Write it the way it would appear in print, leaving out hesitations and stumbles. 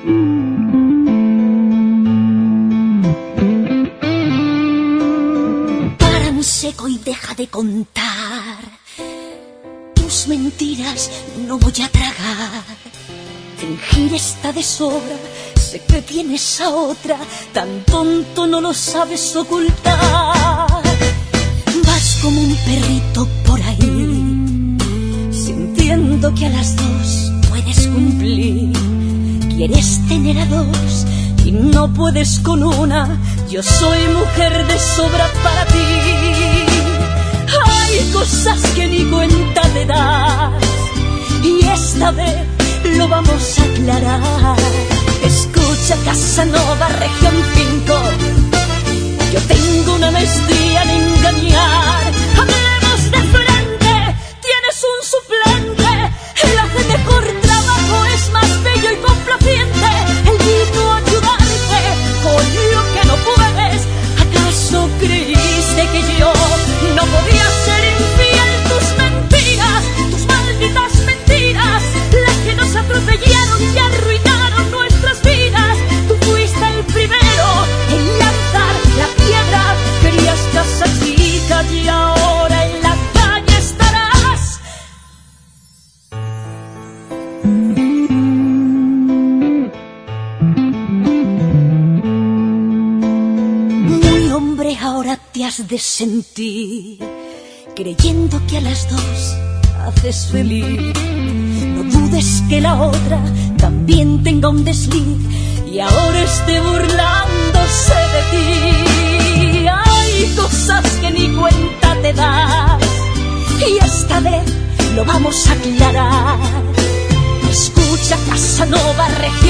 Para un seco y deja de contar. Tus mentiras no voy a tragar. Fingir está de sobra. Sé que tienes a otra. Tan tonto no lo sabes ocultar. Vas como un perrito por ahí, sintiendo que a las dos puedes cumplir. Quieres tener a dos y no puedes con una. Yo soy mujer de sobra para ti. Hay cosas que ni cuenta te das y esta vez lo vamos a aclarar. Escucha, Casanova, región 5. Yo tengo una maestría en engañar. Hablemos de frente, tienes un suplente. Él hace mejor trabajo, es más bello y complaciente. Él vino a ayudarte con lo que no puedes. ¿Acaso creíste que yo no podía ser infiel? Tus mentiras, tus malditas mentiras, las que nos atropellaron y arruinaron nuestras vidas. Tú fuiste el primero en lanzar la piedra. Querías casa chica y ahora en la calle estarás. Muy hombre ahora te has de sentir, creyendo que a las dos haces feliz. No dudes que la otra también tenga un desliz y ahora esté burlándose de ti. Hay cosas que ni cuenta te das y esta vez lo vamos a aclarar. Escucha, Casanova, región